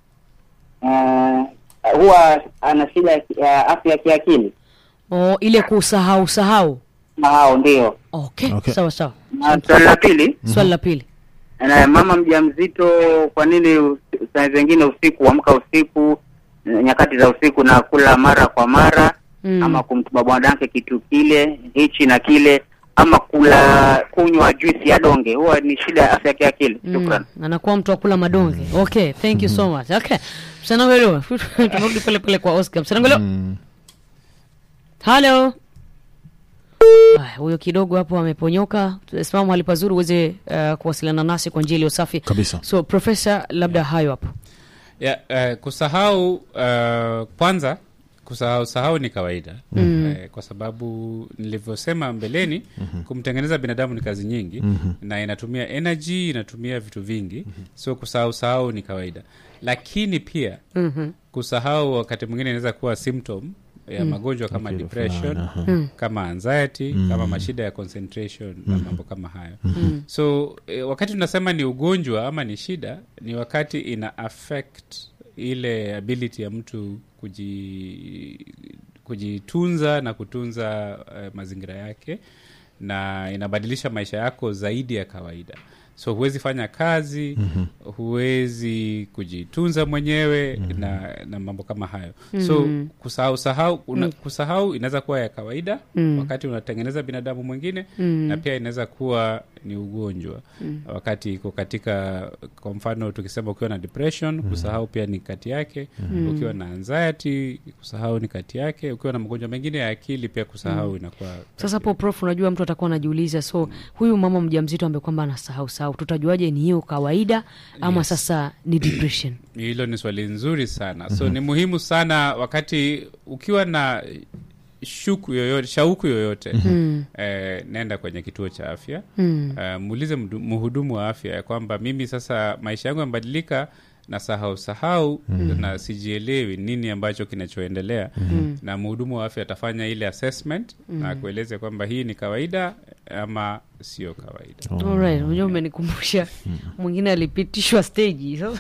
uh, huwa ana shida ya ki- ya afya ya kiakili? Oh, ile kusahau sahau. Na hao ndio. Okay, Okay. sawa sawa. Na swali la pili, Swali la pili. na mama mjamzito, kwa nini us- saa zingine usiku amka usiku, nyakati za usiku na kula mara kwa mara, Mm. ama kumtuma bwanake kitu kile hichi na kile, ama kula kunywa juice ya donge, huwa ni shida ya afya ya kiakili? Shukran. Mm. Anakuwa mtu akula madonge. Okay, thank you so much. Okay. Msanangelo. Tunarudi pale pale kwa Oscar. Msanangelo. Mm. Hello. Ah, huyo kidogo hapo ameponyoka. Tusimama hali pazuri uweze uh, kuwasiliana nasi kwa njia iliyo safi. Kabisa. So professor, labda hayo hapo. Yeah, uh, kusahau uh, kwanza kusahau sahau ni kawaida. Mm. Eh, kwa sababu nilivyosema mbeleni, mm-hmm. kumtengeneza binadamu ni kazi nyingi, mm-hmm. na inatumia energy, inatumia vitu vingi, mm-hmm. so kusahau sahau ni kawaida. Lakini pia mm-hmm. kusahau wakati mwingine inaweza kuwa symptom ya mm. magonjwa kama okay, depression, mm. kama anxiety, mm. kama mashida ya concentration, mm. na mambo kama hayo. Mm. So e, wakati tunasema ni ugonjwa ama ni shida, ni wakati ina affect ile ability ya mtu kuji kujitunza na kutunza uh, mazingira yake, na inabadilisha maisha yako zaidi ya kawaida. So huwezi fanya kazi, mm-hmm. huwezi kujitunza mwenyewe, mm-hmm. na, na mambo kama hayo. Mm-hmm. So kusahau sahau una, kusahau inaweza kuwa ya kawaida, mm-hmm. wakati unatengeneza binadamu mwingine, mm-hmm. na pia inaweza kuwa ni ugonjwa, mm-hmm. wakati iko katika, kwa mfano tukisema ukiwa na depression, mm-hmm. kusahau pia ni kati yake, mm-hmm. ukiwa na anxiety, kusahau ni kati yake, ukiwa na magonjwa mengine ya akili pia kusahau, mm-hmm. inakuwa. Sasa hapo prof, unajua mtu atakuwa anajiuliza, so mm-hmm. huyu mama mjamzito ambaye kwamba anasahau sahau, tutajuaje ni hiyo kawaida ama yes. sasa ni depression? Hilo ni swali nzuri sana. So mm-hmm. ni muhimu sana wakati ukiwa na shuku yoyote, shauku yoyote, mm-hmm. eh, nenda kwenye kituo cha afya, mm-hmm. eh, muulize mhudumu wa afya ya kwamba mimi sasa maisha yangu yamebadilika na sahau sahau, mm-hmm. na sijielewi nini ambacho kinachoendelea, mm-hmm. na mhudumu wa afya atafanya ile assessment, mm-hmm. na kueleze kwamba hii ni kawaida ama sio kawaida. Oh. Alright, unajua umenikumbusha mwingine alipitishwa stage. Sasa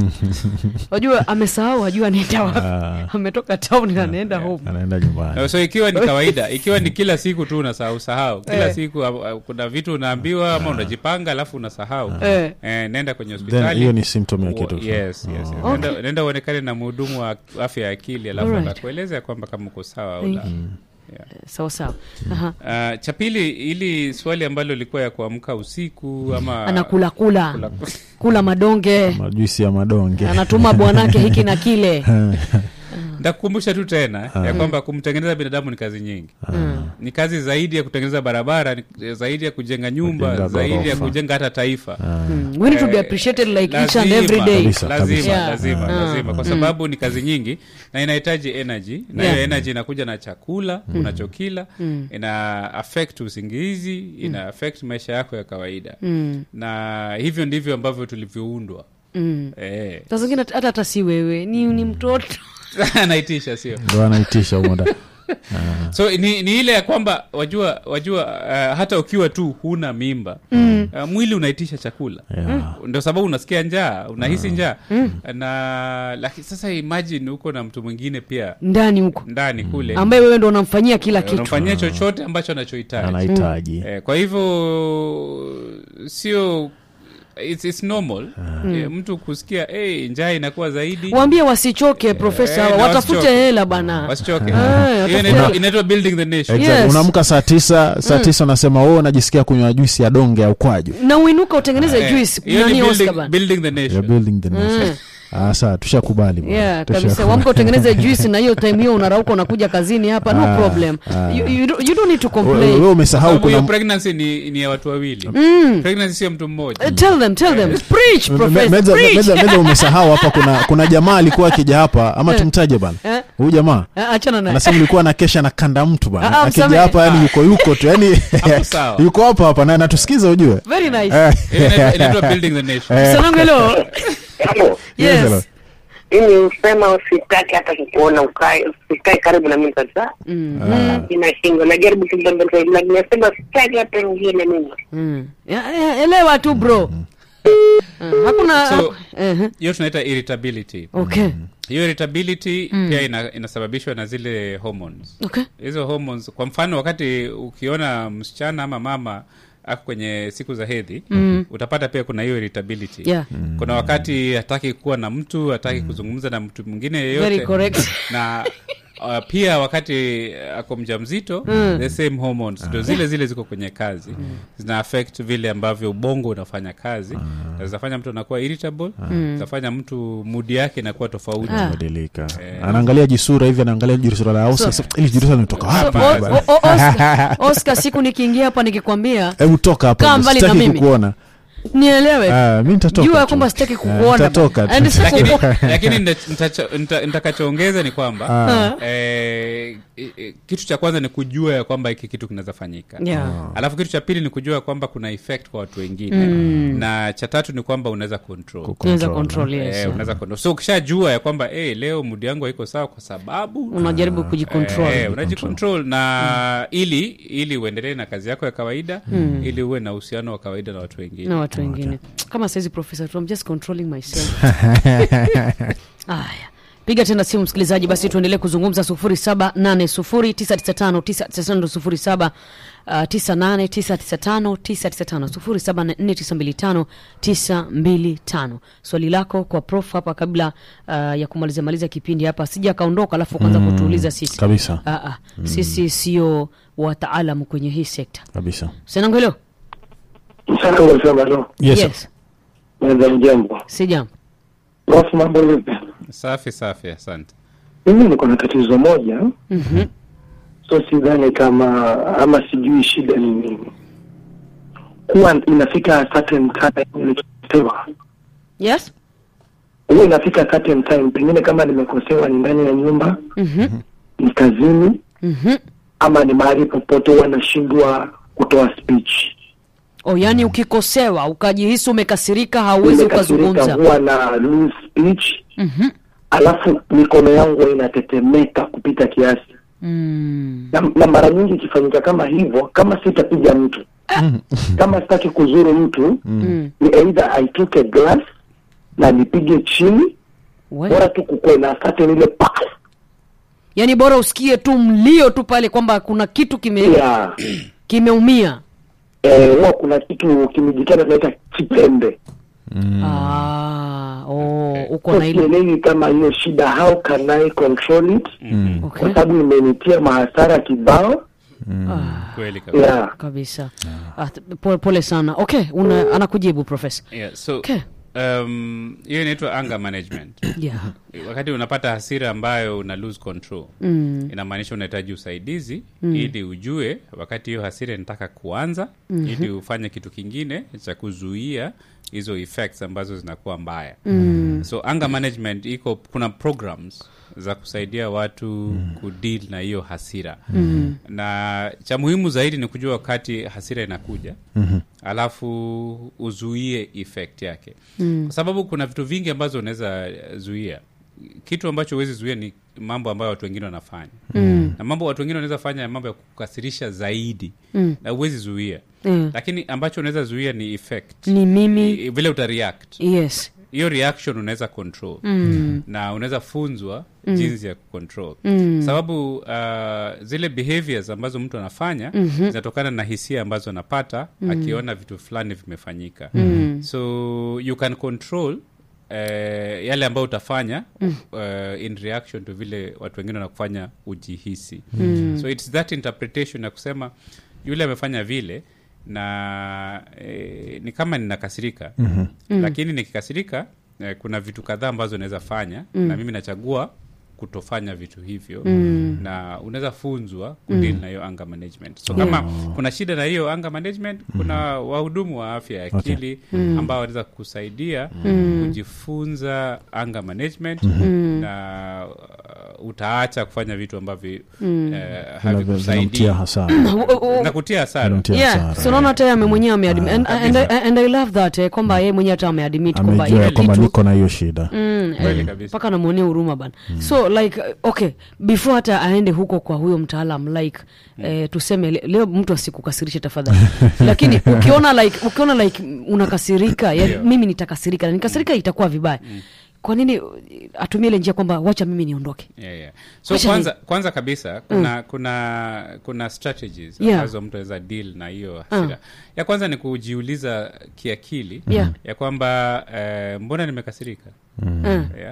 unajua amesahau, ajua anaenda wapi. Ametoka town na anaenda home. Anaenda nyumbani. So ikiwa ni kawaida, ikiwa ni kila siku tu unasahau sahau, kila eh. siku uh, kuna vitu unaambiwa ama unajipanga alafu unasahau, eh. eh, nenda kwenye hospitali. Hiyo ni symptom ya kitu. Yes, yes. yes. Oh. Nenda okay. nenda uonekane na mhudumu wa afya ya akili, alafu atakueleza kwamba kama uko sawa au la. Yeah. Sawa sawa. Uh, cha pili, ili swali ambalo lilikuwa ya kuamka usiku ama anakula kula kula, kula madonge, majuisi ya madonge, anatuma bwanake hiki na kile. Ndakukumbusha tu tena uh. ya kwamba kumtengeneza binadamu ni kazi nyingi. Uh. Ni kazi zaidi ya kutengeneza barabara, ni zaidi ya kujenga nyumba, kujenga zaidi gorofa, ya kujenga hata taifa. Uh. Mm. We need to be appreciated like lazima, each and every day. Lazima, lazima, yeah. lazima, uh. lazima. Kwa sababu mm. ni kazi nyingi na inahitaji energy. Na hiyo yeah. energy inakuja na chakula, mm. unachokila, mm. ina affect usingizi, ina affect maisha yako ya kawaida. Mm. Na hivyo ndivyo ambavyo tulivyoundwa. Mm. Eh. Sasa zingine hata hata si wewe, ni ni mtoto. Anaitisha sio? Ndio anaitisha muda. So ni, ni ile ya kwamba wajua wajua uh, hata ukiwa tu huna mimba, mm. uh, mwili unaitisha chakula. Yeah. Ndio sababu unasikia njaa, unahisi njaa. Mm. Na lakini sasa imagine uko na mtu mwingine pia ndani huko. Ndani mm. kule. Ambaye wewe ndio unamfanyia kila kitu. Unamfanyia chochote ambacho anachohitaji. Anahitaji. Mm. Eh, kwa hivyo sio It's, it's normal. Hmm. E, mtu kusikia eh hey, njaa inakuwa zaidi. Waambie wasichoke, e, profesa, e, watafute hela bana. Wasichoke. Hiyo inaitwa inaitwa building the nation. Exactly. Yes. Unaamka saa tisa, saa tisa unasema wewe unajisikia kunywa juice ya donge au kwaju. Na uinuka utengeneze e, juice. Nani Oscar bana? Building the nation. You're building the nation. Mm. Ah, sawa, tushakubali bwana. Yeah, kabisa. Wamko utengeneze juice na hiyo time hiyo unarauka unakuja kazini hapa, no ah, problem. Ah. You, you, don't, you don't need to complain. Wewe umesahau kuna pregnancy ni ni ya watu wawili. Mm. Pregnancy sio mtu mmoja. Uh, tell them, tell them. Preach, professor. Meza meza meza umesahau hapa kuna kuna jamaa alikuwa akija hapa ama tumtaje bana. Huyu jamaa. Achana naye. Anasema alikuwa na kesha na kanda mtu bana. Akija hapa yani yuko yuko tu yani yuko hapa hapa na anatusikiza ujue. Very nice. Inaitwa building the nation. Sanongo hello. Yes. Mimi usema usitaki hata kuona ukae, usikae karibu na mimi kabisa. Mm. Inashingo na jaribu kudondoka lakini nasema usitaki hata ngine mimi. Mm. Elewa tu bro. Hakuna so, hiyo tunaita irritability. Okay. Hiyo irritability mm. pia ina, inasababishwa na zile hormones. Okay. Hizo hormones, kwa mfano wakati ukiona msichana ama mama ako kwenye siku za hedhi, mm. utapata pia kuna hiyo irritability. Yeah. Mm. Kuna wakati hataki kuwa na mtu, hataki mm. kuzungumza na mtu mwingine yeyote. Very correct. Na uh, pia wakati ako mjamzito, mm. the same hormones ndio zile zile ziko kwenye kazi. Mm. Zina affect vile ambavyo ubongo unafanya kazi. Mm. Na zinafanya mtu anakuwa irritable, mm. zinafanya mtu mood yake inakuwa tofauti, inabadilika. Eh. Anaangalia jisura hivi, anaangalia jisura la Oscar. So, ili jisura linatoka wapi? Oscar, Oscar siku nikiingia hapa nikikwambia hebu toka hapa, sitaki kukuona. Nielewe. Ah, mimi nitatoka. Jua kwamba sitaki kukuona. Nitatoka. And sasa lakini lakini nitacho- nita- nitakachoongeza ni kwamba eh, eh, kitu cha kwanza ni kujua ya kwamba hiki kitu kinaweza fanyika. Yeah. Alafu kitu cha pili ni kujua kwamba kuna effect kwa watu wengine. Na cha tatu ni kwamba unaweza control. Unaweza control, yes. Eh, unaweza control. So ukishajua ya kwamba eh leo mood yangu haiko sawa kwa sababu Unajaribu kujicontrol. Eh, unajicontrol na ili ili uendelee na kazi yako ya kawaida, ili uwe na uhusiano wa kawaida na watu wengine. Na watu wengine. Kama saizi professor, I'm just controlling myself. Aya. Piga tena simu msikilizaji, basi tuendelee kuzungumza sufuri saba nane sufuri tisa tisa tano tisa tisa tano sufuri saba tisa nane tisa tisa tano tisa tisa tano sufuri saba nne tisa mbili tano tisa mbili tano. Swali lako kwa prof hapa kabla uh, ya kumalizia maliza kipindi hapa, sija kaondoka alafu kwanza mm, kutuuliza sisi. Kabisa. Ah ah. Mm. Sisi sio wataalamu kwenye hii sekta. Kabisa. Senangu hello. Sana unasema no. Yes. Yes. Ndio jambo. Si jambo. Rafu mambo vipi? Safi safi, asante. Mimi niko na tatizo moja. Mhm. So sidhani kama ama sijui shida ni nini. Kuwa inafika certain time nilikosewa. Yes? Huwa inafika certain time pengine kama nimekosewa ni ndani ya nyumba, Mhm. ni kazini, Mhm. ama ni mahali popote huwa nashindwa kutoa speech. Oh, yani ukikosewa ukajihisi umekasirika hauwezi Nimekasirika, ukazungumza. huwa na lose speech. Mhm. Alafu mikono yangu inatetemeka kupita kiasi. Mm. Na, na mara nyingi ikifanyika kama hivyo, kama sitapiga mtu, kama sitaki kuzuru mtu, Mm. ni either I took a glass na nipige chini, We. bora tu kukue na certain ile pa. Yani bora usikie tu mlio tu pale kwamba kuna kitu kime Yeah. kimeumia. Eh, huwa kuna kitu kimejitana tunaita chipembe. Ah, oh, uko So na ile. sielewi kama hiyo shida, how can I control it? Okay. Kwa sababu imenitia mahasara kibao. Kweli kabisa. Yeah. Kabisa. Ah, pole, pole sana. Okay, una anakujibu professor. Yeah, so Okay. um hiyo inaitwa anger management. Yeah. Wakati unapata hasira ambayo una lose control, Mm. inamaanisha unahitaji usaidizi ili ujue wakati hiyo hasira inataka kuanza, ili ufanye kitu kingine cha kuzuia hizo effects ambazo zinakuwa mbaya. Mm. So anger management iko, kuna programs za kusaidia watu kudeal na hiyo hasira. Mm. Na cha muhimu zaidi ni kujua wakati hasira inakuja. Mm-hmm. Alafu uzuie effect yake. Mm. Kwa sababu kuna vitu vingi ambazo unaweza zuia. Kitu ambacho huwezi zuia ni mambo ambayo watu wengine wanafanya. Mm. Na mambo watu wengine wanaweza fanya mambo ya kukasirisha zaidi. Mm. Na huwezi zuia. Mm. Lakini ambacho unaweza zuia ni effect. Ni mimi. I, vile utareact. Yes. Hiyo reaction unaweza control. Mm. Na unaweza funzwa mm. jinsi ya control. Mm. Sababu uh, zile behaviors ambazo mtu anafanya mm-hmm. zinatokana na hisia ambazo anapata mm. akiona vitu fulani vimefanyika. Mm. So you can control uh, yale ambayo utafanya mm. uh, in reaction to vile watu wengine wanakufanya ujihisi. Mm. So it's that interpretation ya kusema yule amefanya vile na eh, ni kama ninakasirika. Mm-hmm. Mm. Lakini nikikasirika eh, kuna vitu kadhaa ambazo naweza fanya mm. na mimi nachagua kutofanya vitu hivyo. Mm. Na unaweza funzwa kudeal mm. na hiyo anger management. So kama yeah. kuna shida na hiyo anger management, kuna wahudumu wa afya ya akili okay. mm. ambao wanaweza kusaidia mm. kujifunza anger management mm. na uh, utaacha kufanya vitu ambavyo mm. uh, havikusaidia hasara. Na kutia hasara. Yeah, so naona hata yeye mwenyewe ameadmit and, and, and, and I love that eh, kwamba yeye mwenyewe hata ameadmit kwamba ile kwamba niko na hiyo shida. Mm, eh, paka namuonea huruma bana. Mm. So like okay, before hata aende huko kwa huyo mtaalamu like mm. eh, tuseme le, leo mtu asikukasirishe tafadhali. Lakini ukiona like ukiona like unakasirika, ya, yeah. mimi nitakasirika na nikasirika mm. itakuwa vibaya. Mm. Kwa nini atumie ile njia kwamba wacha mimi niondoke? Yeah, yeah. So wacha kwanza ni... kwanza kabisa kuna mm. kuna kuna strategies yeah. ambazo mtu anaweza deal na hiyo hasira. Uh. Ya kwanza ni kujiuliza kiakili yeah. ya kwamba eh, mbona nimekasirika? Mm. Yeah.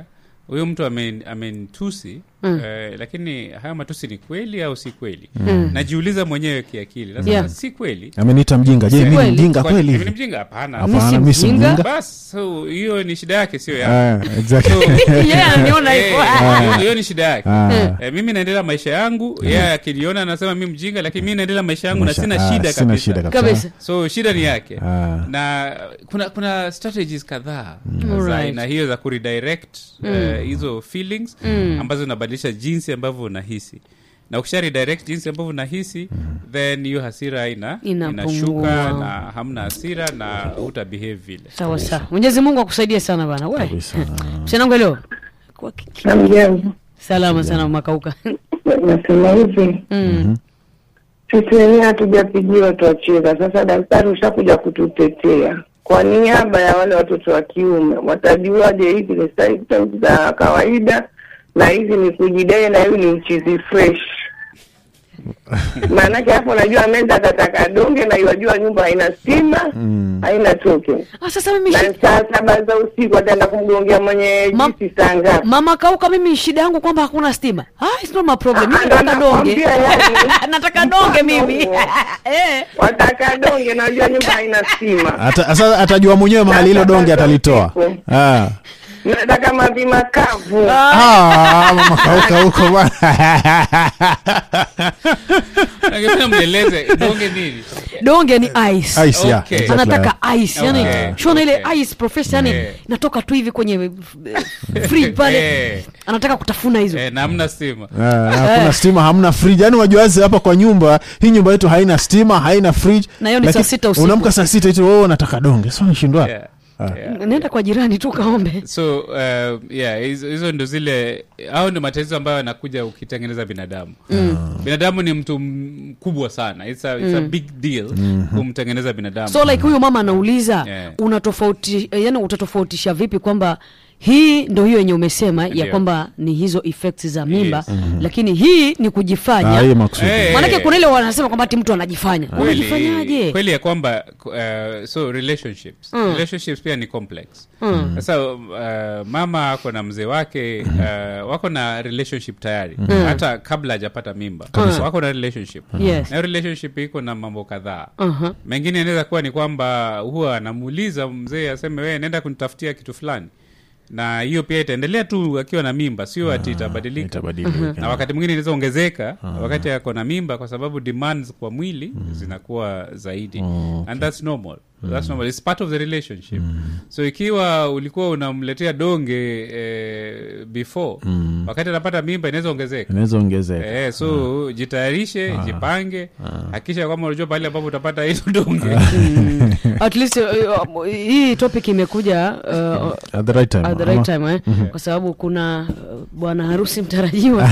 huyo mtu amen amenitusi mm. eh, lakini haya matusi ni kweli au si kweli? Mm. Najiuliza mwenyewe kiakili. Nasema yeah. si kweli. Ameniita mjinga. Je, mimi mjinga kweli? Mimi mjinga? Hapana. Hapana, mimi si mjinga. Bas, so hiyo ni shida yake, sio yangu. Ah, exactly. So, yeah, niona hivyo. Hiyo ni shida yake. Ah. Eh, mimi naendelea maisha yangu, yeye yeah, akiniona anasema mimi mjinga, lakini mimi naendelea maisha yangu Masha, na sina ah, shida sina kabisa. Shida kabisa. Kabisa. So shida ni yake. Ah. Na kuna kuna strategies kadhaa Mm. za Alright. na hiyo za kuredirect hizo uh, feelings Mm. ambazo zinabadilisha jinsi ambavyo unahisi. Na ukisha redirect jinsi ambavyo unahisi, mm. then hiyo hasira ina inashuka na hamna hasira na uta behave vile. Sawa sawa. Mwenyezi Mungu akusaidie sana bana. Wewe. Mshanangu leo. Namjambo. Salama sana Makauka. Nasema hivi. Mm. Sisi wenyewe hatujapigiwa tuacheza. Sasa daktari ushakuja kututetea. Kwa niaba ya wale watoto wa kiume, watajuaje hizi ni symptoms za kawaida na hizi ni kujidai na hiyo ni mchizi fresh? Maana yake hapo najua menda tataka donge na yajua nyumba haina stima, mm. haina toke. Ah, sasa mimi na saa saba za usiku ataenda kumgongea mwenye Ma- jisi saa ngapi? Mama Kauka, mimi shida yangu kwamba hakuna stima. Ah, it's not my problem. Mimi nataka donge. Nataka donge mimi. Eh. Wataka donge na yajua nyumba haina stima. Ata sasa atajua mwenyewe mahali hilo donge atalitoa. Ah. Nataka mavi makavu. Ah, Mama Kauka huko bwana. Ningependa mueleze donge nini? Donge ni ice. Ice, yeah. Okay. Exactly. Anataka ice. Yani Okay. shona ile Okay. ice professor yani Yeah. inatoka tu hivi kwenye eh, fridge pale. Eh. Anataka kutafuna hizo. Eh, na hamna stima. Ah, hakuna stima, hamna fridge. Yaani wajuazi hapa kwa nyumba, hii nyumba yetu haina stima, haina fridge. Na hiyo ni Lakini saa sita usiku. Unaamka saa sita eti wewe unataka donge. Sasa unashindwa. Yeah. Ah. Yeah. Nenda kwa jirani tu kaombe. So uh, yeah, hizo hizo ndo zile au ndo matatizo ambayo yanakuja ukitengeneza binadamu. Mm. Binadamu ni mtu mkubwa sana. It's a, it's mm. a big deal mm-hmm. kumtengeneza binadamu. So like huyo mama anauliza Yeah. unatofauti yani utatofautisha vipi kwamba hii ndo hiyo yenye umesema ya kwamba ni hizo effects za mimba, yes. mm-hmm. lakini hii ni kujifanya. Ah, hiyo maksudi. Hey. Maana kweli ile wanasema kwamba ati mtu anajifanya. Kweli, Unajifanyaje? kweli ya kwamba uh, so relationships. Mm. Relationships pia ni complex. Sasa mm. uh, mama ako na mzee wake uh, wako na relationship tayari. Mm. Hata kabla hajapata mimba. Mm. Wako na relationship. Yes. Na relationship iko na mambo kadhaa. Uh-huh. Mengine inaweza kuwa ni kwamba huwa anamuuliza mzee aseme wewe nenda kunitafutia kitu fulani. Na hiyo pia itaendelea tu akiwa na mimba, sio ati itabadilika. Itabadilika. Uh-huh. Na wakati mwingine inaweza ongezeka uh-huh. wakati yako na mimba kwa sababu demands kwa mwili uh-huh. zinakuwa zaidi. Uh-huh. Okay. And that's normal. That's normal. It's part of the relationship. Mm. So ikiwa ulikuwa unamletea donge eh, before, mm. wakati anapata mimba inaweza ongezeka. Inaweza ongezeka. Eh, so uh. jitayarishe, uh. jipange, uh. hakisha kama unajua pale ambapo utapata hizo donge. Mm. At least uh, uh, hii topic imekuja uh, at the right time. At the right time eh? Mm-hmm. Kwa sababu kuna uh, bwana harusi mtarajiwa.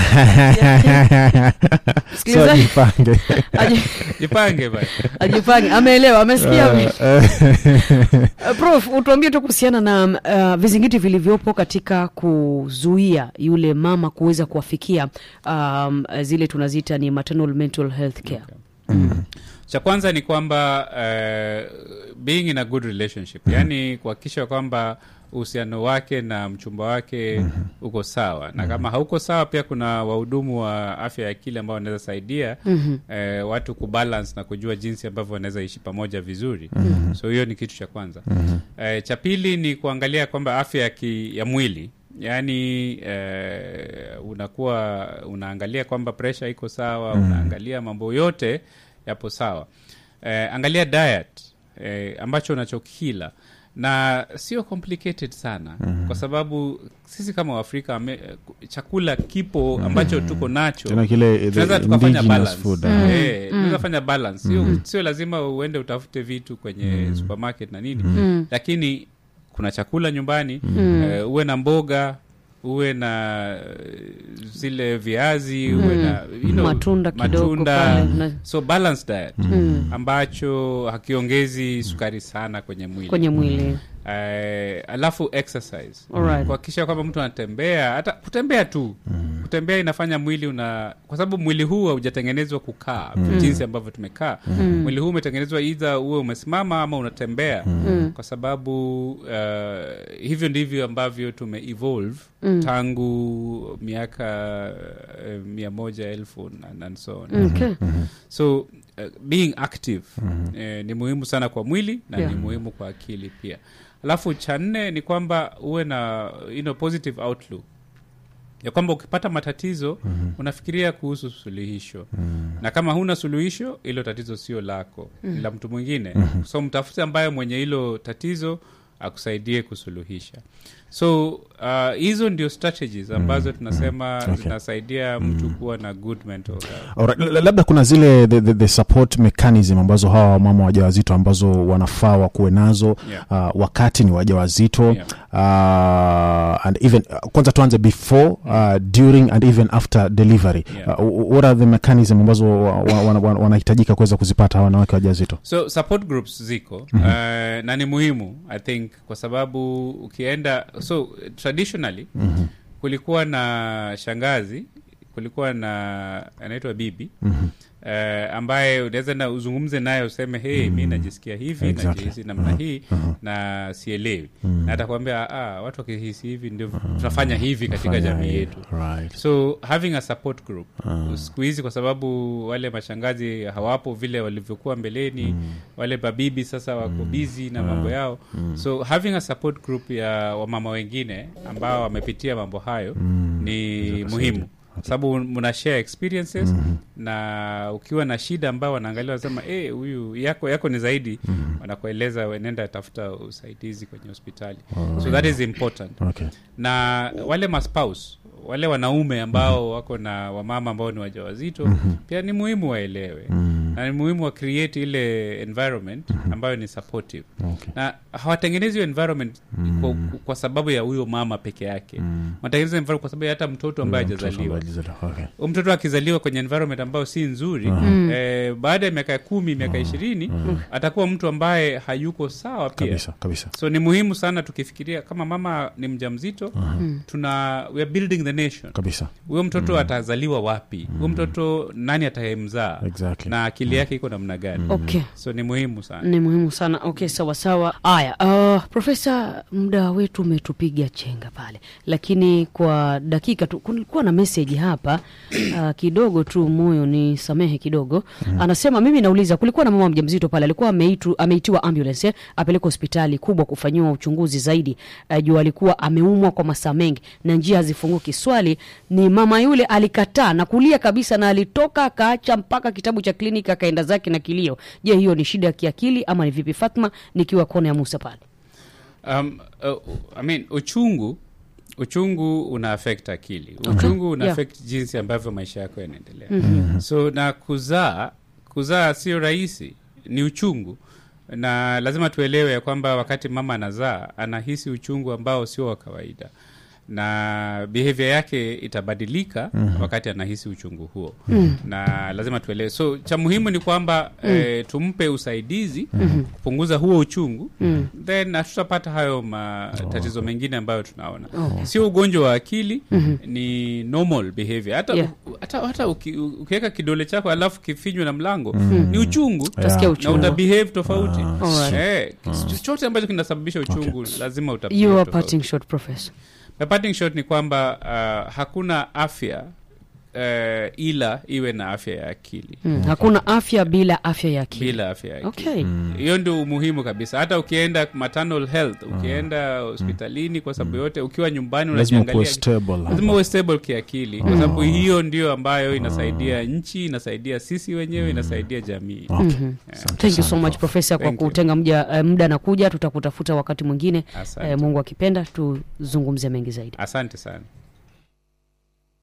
So jipange. Jipange basi. Ajipange. Ameelewa, amesikia. Uh, Uh, Prof, utuambie tu kuhusiana na uh, vizingiti vilivyopo katika kuzuia yule mama kuweza kuwafikia um, zile tunaziita ni maternal mental health care. Okay. Mm. Cha kwanza ni kwamba uh, being in a good relationship. Mm-hmm. Yaani kuhakikisha kwamba uhusiano wake na mchumba wake mm-hmm. uko sawa. Na mm-hmm. kama hauko sawa pia kuna wahudumu wa afya ya akili ambao wanaweza saidia mm-hmm. eh, watu kubalance na kujua jinsi ambavyo wanaweza ishi pamoja vizuri. Mm-hmm. So hiyo ni kitu cha kwanza. Mm-hmm. Eh, cha pili ni kuangalia kwamba afya ya, ki, ya mwili. Yaani eh, unakuwa unaangalia kwamba pressure iko sawa, mm-hmm. unaangalia mambo yote yapo sawa. Eh, angalia diet eh, ambacho unachokila. Na sio complicated sana mm-hmm. kwa sababu sisi kama Waafrika ame, chakula kipo ambacho mm-hmm. tuko nacho. Tunaweza tukafanya balance. Food, mm-hmm. eh, tunaweza mm-hmm. fanya balance. Sio mm-hmm. sio lazima uende utafute vitu kwenye mm-hmm. supermarket na nini. Mm-hmm. Lakini kuna chakula nyumbani, mm-hmm. uh, uwe na mboga, uwe na zile viazi, mm. uwe na you know, matunda kidogo matunda pale. So balanced diet mm. ambacho hakiongezi sukari sana kwenye mwili. Kwenye mwili. Uh, alafu exercise. Alright. Kuhakikisha kwamba mtu anatembea, hata kutembea tu. Mm. kutembea inafanya mwili una, kwa sababu mwili huu haujatengenezwa kukaa mm. jinsi ambavyo tumekaa. Mm. Mwili huu umetengenezwa either uwe umesimama ama unatembea. Mm. Kwa sababu uh, hivyo ndivyo ambavyo tume evolve mm. tangu miaka uh, mia moja elfu and, and so on. Okay. Mm-hmm. So uh, being active mm-hmm. eh, ni muhimu sana kwa mwili na yeah. ni muhimu kwa akili pia. Alafu cha nne ni kwamba uwe na you know, positive outlook. Ya kwamba ukipata matatizo mm-hmm. unafikiria kuhusu suluhisho. Mm-hmm. Na kama huna suluhisho, hilo tatizo sio lako, mm-hmm. la mtu mwingine. Mm-hmm. So mtafute ambaye mwenye hilo tatizo akusaidie kusuluhisha. So uh, hizo ndio strategies ambazo tunasema mm, okay. zinasaidia mtu mm. kuwa na good mental health. Alright, labda kuna zile the, the, the support mechanism ambazo hawa mama wajawazito ambazo wanafaa wakuwe nazo yeah. uh, wakati ni wajawazito yeah. uh, and even uh, kwanza tuanze before uh, during and even after delivery yeah. uh, what are the mechanism ambazo wanahitajika kuweza kuzipata hawa wanawake wajawazito? So support groups ziko mm-hmm. uh, na ni muhimu I think kwa sababu ukienda so traditionally mm-hmm. kulikuwa na shangazi, kulikuwa na anaitwa bibi mm-hmm. uh, ambaye unaweza na uzungumze naye useme hey mm-hmm. mimi najisikia hivi exactly. najihisi namna uh-huh. hii uh-huh. na sielewi mm-hmm. na atakwambia ah watu wakihisi hivi ndio uh-huh. tunafanya hivi katika jamii yetu. Right. So having a support group uh-huh. siku hizi kwa sababu wale mashangazi hawapo vile walivyokuwa mbeleni mm-hmm. wale babibi sasa wako mm-hmm. busy na mambo yao mm-hmm. so having a support group ya wamama wengine ambao wamepitia mambo hayo mm-hmm. ni muhimu. Okay. Sababu mna share experiences mm-hmm. na ukiwa na shida ambao wanaangalia wasema eh huyu yako yako ni zaidi mm-hmm. wanakueleza wenenda tafuta usaidizi kwenye hospitali. Oh, so that is important. Okay. Na wale ma spouse wale wanaume ambao mm-hmm. wako na wamama ambao ni wajawazito mm-hmm. pia ni muhimu waelewe mm-hmm. na ni muhimu wa create ile environment mm-hmm. ambayo ni supportive. Okay. Na hawatengenezi environment mm-hmm. kwa, kwa sababu ya huyo mama peke yake. Mm-hmm. Wanatengeneza environment kwa sababu ya hata mtoto ambaye hajazaliwa. Okay. Mtoto akizaliwa kwenye environment ambayo si nzuri uh-huh. eh, baada ya miaka kumi miaka ishirini uh-huh. atakuwa mtu ambaye hayuko sawa pia. Kabisa, kabisa. So ni muhimu sana tukifikiria kama mama ni mjamzito uh-huh. tuna we are building the nation. Kabisa. Huyo mtoto mm. atazaliwa wapi? Huyo mm. mtoto nani atayemzaa? Exactly. Na akili yake iko namna gani? Okay. So ni muhimu sana. Ni muhimu sana. Okay, sawa sawa. Haya, uh, Profesa, muda wetu umetupiga chenga pale. Lakini kwa dakika tu kulikuwa na message hapa uh, kidogo tu moyo ni samehe kidogo. Mm. Anasema mimi nauliza kulikuwa na mama mjamzito pale alikuwa ameitu ameitiwa ambulance apeleke hospitali kubwa kufanyiwa uchunguzi zaidi. Uh, juu alikuwa ameumwa kwa masaa mengi na njia hazifunguki. Swali ni mama yule alikataa na kulia kabisa na alitoka akaacha mpaka kitabu cha kliniki akaenda zake na kilio. Je, hiyo ni shida ya kiakili ama ni vipi? Fatma nikiwa kona ya Musa pale. Um uh, I mean uchungu uchungu una affect akili. Uchungu okay. una yeah. affect jinsi ambavyo maisha yako yanaendelea. Mm-hmm. So na kuzaa kuzaa sio rahisi, ni uchungu. Na lazima tuelewe ya kwamba wakati mama anazaa anahisi uchungu ambao sio wa kawaida. Na behavior yake itabadilika mm-hmm. wakati anahisi uchungu huo. Mm. Na lazima tuelewe. So cha muhimu ni kwamba mm. e, tumpe usaidizi mm-hmm. kupunguza huo uchungu mm. then tutapata hayo matatizo oh. mengine ambayo tunaona. Oh. Sio ugonjwa wa akili mm-hmm. ni normal behavior. Hata yeah. u, hata, hata uki, ukiweka kidole chako alafu kifinywe na mlango mm. ni uchungu. Yeah. Yeah. Na utabehave tofauti. Ah. Eh, chochote ambacho kinasababisha uchungu okay. lazima utabehave. You are parting short, Professor. The parting shot ni kwamba uh, hakuna afya uh, ila iwe na afya ya akili. Mm. Okay. Hakuna afya bila afya ya akili. Bila afya ya akili. Okay. Hiyo mm. ndio muhimu kabisa. Hata ukienda maternal health, ukienda hospitalini kwa sababu yote, ukiwa nyumbani unajiangalia. Lazima uwe stable kiakili. Kwa sababu hiyo ndio ambayo inasaidia nchi, inasaidia sisi wenyewe, inasaidia jamii. Okay. Mm-hmm. Yeah. Thank you so much Professor kwa kutenga muda uh, muda na kuja. Tutakutafuta wakati mwingine. Uh, Mungu akipenda tuzungumzie mengi zaidi. Asante sana.